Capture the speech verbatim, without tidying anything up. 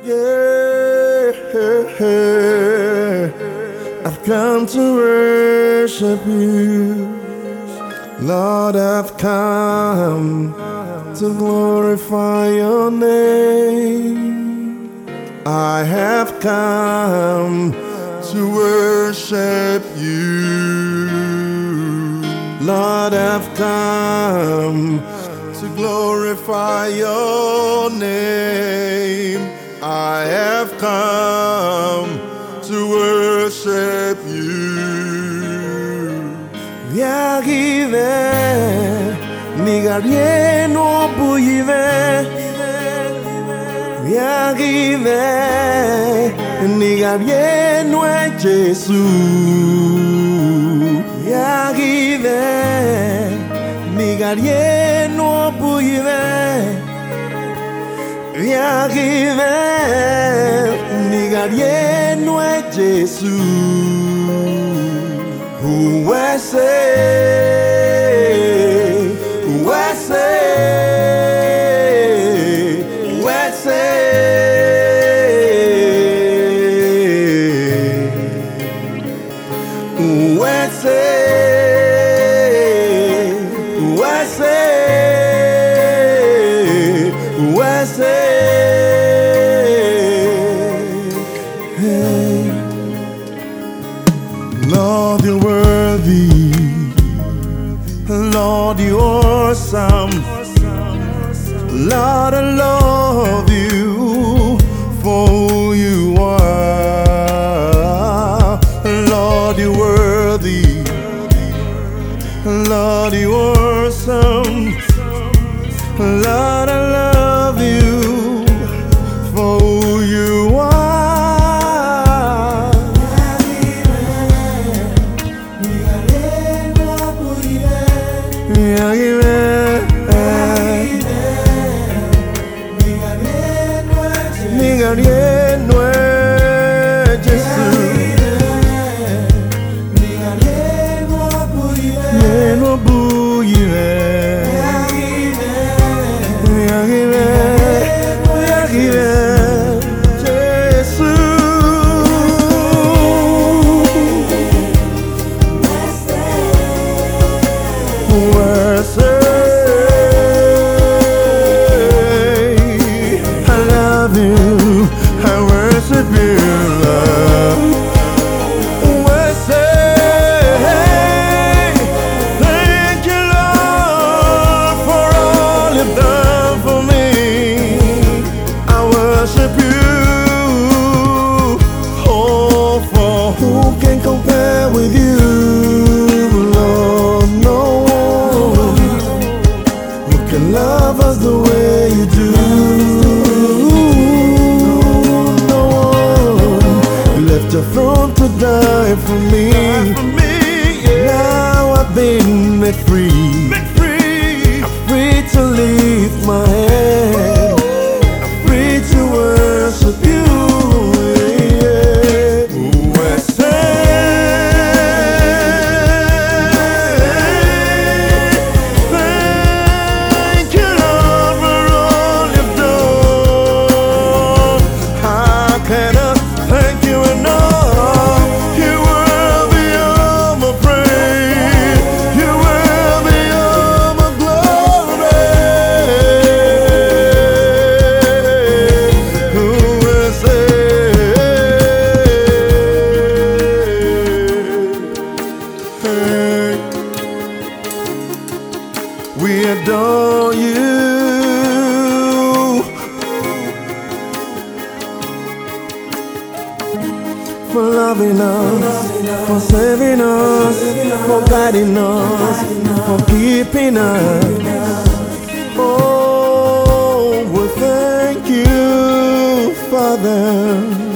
Yeah, I've come to worship you. Lord, I've come to glorify your name. I have come to worship you. Lord, I've come to glorify your name. I have come to worship you. Viagive, nigarieno buive. Viagive, nigarieno e Gesù. Viagive, nigarieno buive. Viagive, nigarieno e Gesù. Who I say, who I say, who I say, who I say, who I say, who I say. Hey. Lord, you're worthy. Lord, you're awesome. Lord, I love you for who you are. Lord, you're worthy. Lord, you're awesome. Lord, I love you for who you are. Nigarieno e Gesù. Nigarieno buive. Nigarive, nigarive Gesù. Worship. I worship you, Lord. Worship. Thank you, Lord, for all you've done for me. I worship you. Oh, for who can compare with you, Lord? No one who can love us the way you do. The throne to die for me. For me, yeah. Now I've been made free. Made free. I'm free to lift my hand. I'm free to worship you. Yeah. Who I thank you, Lord, for all you've done. How can I thank you enough? We adore you for loving us, for saving us, for guiding us, for keeping us. Oh, we thank you, Father.